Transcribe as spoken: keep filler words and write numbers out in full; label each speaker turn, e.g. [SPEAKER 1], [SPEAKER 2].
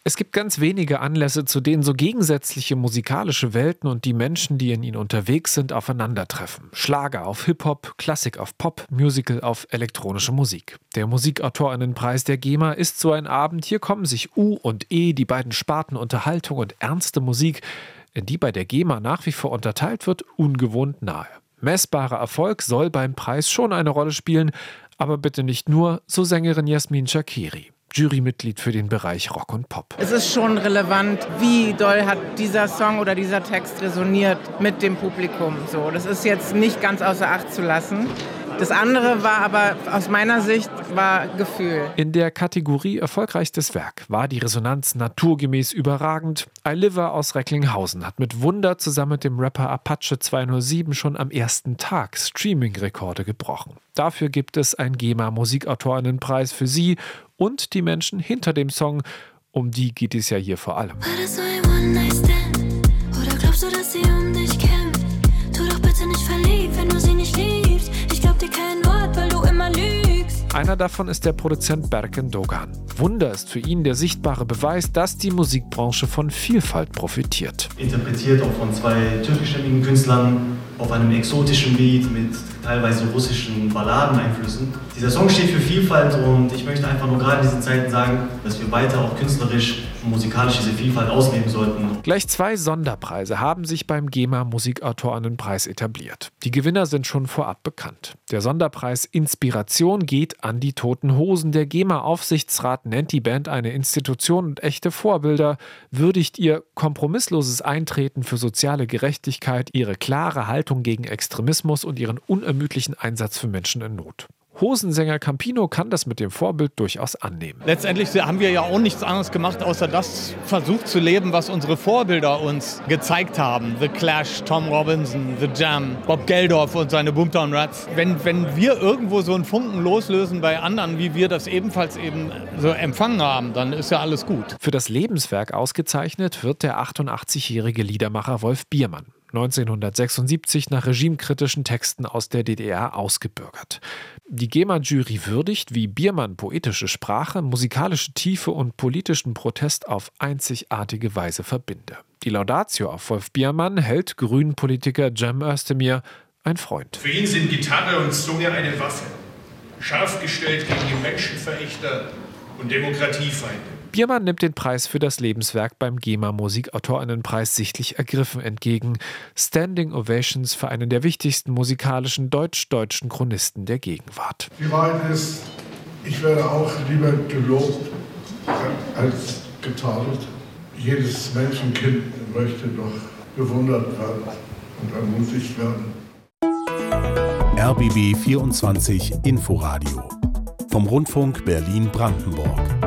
[SPEAKER 1] Es gibt ganz wenige Anlässe, zu denen so gegensätzliche musikalische Welten und die Menschen, die in ihnen unterwegs sind, aufeinandertreffen. Schlager auf Hip-Hop, Klassik auf Pop, Musical auf elektronische Musik. Der Musikautorinnenpreis der GEMA ist so ein Abend. Hier kommen sich U und E, die beiden Sparten Unterhaltung und ernste Musik, in die bei der GEMA nach wie vor unterteilt wird, ungewohnt nahe. Messbarer Erfolg soll beim Preis schon eine Rolle spielen, aber bitte nicht nur, so Sängerin Jasmin Shakiri. Jurymitglied für den Bereich Rock und Pop.
[SPEAKER 2] Es ist schon relevant, wie doll hat dieser Song oder dieser Text resoniert mit dem Publikum. So, das ist jetzt nicht ganz außer Acht zu lassen. Das andere war aber aus meiner Sicht war Gefühl.
[SPEAKER 1] In der Kategorie Erfolgreichstes Werk war die Resonanz naturgemäß überragend. Eiliva aus Recklinghausen hat mit Wunder zusammen mit dem Rapper Apache zweihundertsieben schon am ersten Tag Streaming-Rekorde gebrochen. Dafür gibt es einen GEMA-Musikautorinnenpreis für sie und die Menschen hinter dem Song. Um die geht es ja hier vor allem.
[SPEAKER 3] War das so ein One-Night-Stand? Oder glaubst du, dass sie um dich kämpft? Tu doch bitte nicht verliebt, wenn du sie nicht liebst. Ich glaub dir kein Wort, weil du immer lügst.
[SPEAKER 1] Einer davon ist der Produzent Berken Dogan. Wunder ist für ihn der sichtbare Beweis, dass die Musikbranche von Vielfalt profitiert.
[SPEAKER 4] Interpretiert auch von zwei türkischstämmigen Künstlern auf einem exotischen Beat mit teilweise russischen Balladeneinflüssen. Dieser Song steht für Vielfalt und ich möchte einfach nur gerade in diesen Zeiten sagen, dass wir weiter auch künstlerisch und musikalisch diese Vielfalt ausnehmen sollten.
[SPEAKER 1] Gleich zwei Sonderpreise haben sich beim GEMA Musikautorinnenpreis etabliert. Die Gewinner sind schon vorab bekannt. Der Sonderpreis Inspiration geht an die Toten Hosen. Der GEMA-Aufsichtsrat nennt die Band eine Institution und echte Vorbilder, würdigt ihr kompromissloses Eintreten für soziale Gerechtigkeit, ihre klare Haltung gegen Extremismus und ihren unermüdlichen Einsatz für Menschen in Not. Hosensänger Campino kann das mit dem Vorbild durchaus annehmen.
[SPEAKER 5] Letztendlich haben wir ja auch nichts anderes gemacht, außer das versucht zu leben, was unsere Vorbilder uns gezeigt haben. The Clash, Tom Robinson, The Jam, Bob Geldof und seine Boomtown Rats. Wenn, wenn wir irgendwo so einen Funken loslösen bei anderen, wie wir das ebenfalls eben so empfangen haben, dann ist ja alles gut.
[SPEAKER 1] Für das Lebenswerk ausgezeichnet wird der achtundachtzigjährige Liedermacher Wolf Biermann. neunzehnhundertsechsundsiebzig nach regimekritischen Texten aus der D D R ausgebürgert. Die GEMA-Jury würdigt, wie Biermann poetische Sprache, musikalische Tiefe und politischen Protest auf einzigartige Weise verbinde. Die Laudatio auf Wolf Biermann hält Grünen-Politiker Cem Özdemir, ein Freund.
[SPEAKER 6] Für ihn sind Gitarre und Zunge eine Waffe, scharf gestellt gegen die Menschenverächter und Demokratiefeinde.
[SPEAKER 1] Biermann nimmt den Preis für das Lebenswerk beim GEMA Musikautorinnenpreis sichtlich ergriffen entgegen. Standing Ovations für einen der wichtigsten musikalischen deutsch-deutschen Chronisten der Gegenwart.
[SPEAKER 7] Die Wahrheit ist, ich werde auch lieber gelobt als getadelt. Jedes Menschenkind möchte doch bewundert werden und ermutigt werden.
[SPEAKER 8] R B B vierundzwanzig Inforadio vom Rundfunk Berlin-Brandenburg.